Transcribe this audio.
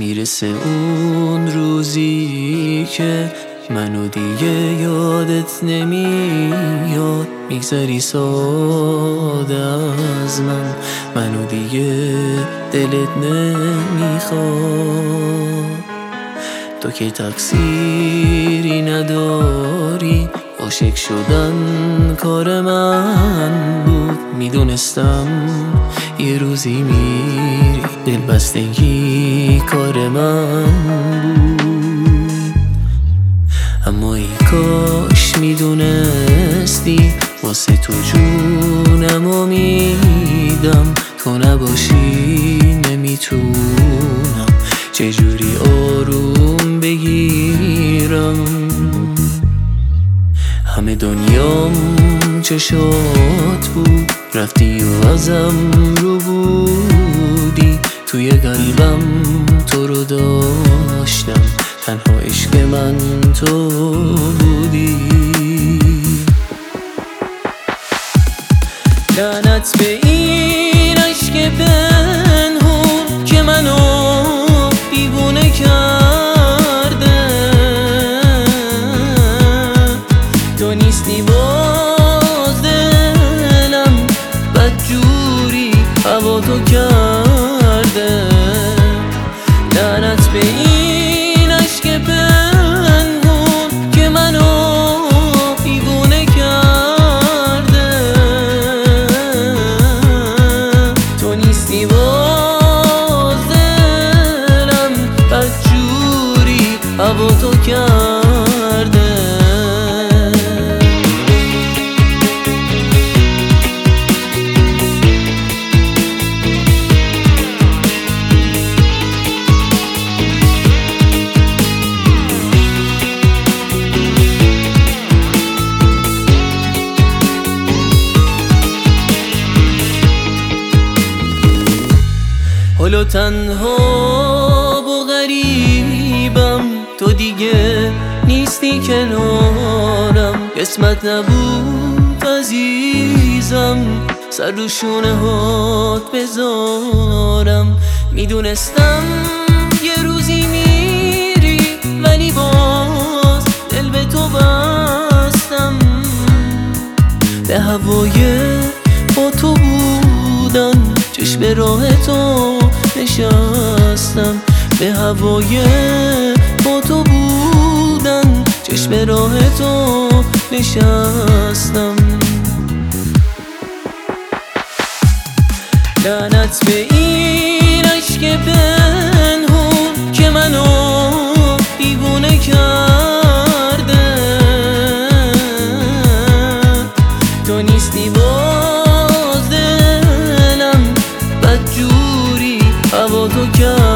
میرسه اون روزی که منو دیگه یادت نمیاد، میگذری ساده از منو دیگه دلت نمیخواد. تو که تقصیری نداری، عاشق شدن کار من بود. میدونستم یه روزی میری، دلبستگی کار من بود. اما ای کاش میدونستی واسه تو جونمو میدم. تو نباشی نمیتونم چجوری آروم بگیرم. همه دنیام چشات بود، رفتی و ازم رو بودی. توی قلبم تو رو داشتم، تنها عشق من تو بودی. لعنت به این عشق پنهون که منو دیوونه کرده. تو نیستی باز دلم بدجوری هوا تو کرده. لعنت به این عشق پنهون که منو دیوونه کرده. تو نیستی باز دلم بدجوری هوا تو کرده. حالا تنها و غریبم، تو دیگه نیستی کنارم. قسمت نبود عزیزم سر رو شونه هات بذارم. میدونستم یه روزی میری، ولی باز دل به تو بستم. به هوای با تو بودن، چشم راه تو نشستم. به هوای با تو بودن، چشم راه تو نشستم. لعنت به این عشق پنهون که منو دیوونه کرده. تو نیستی باز دلم بدجوری هوا تو کرده.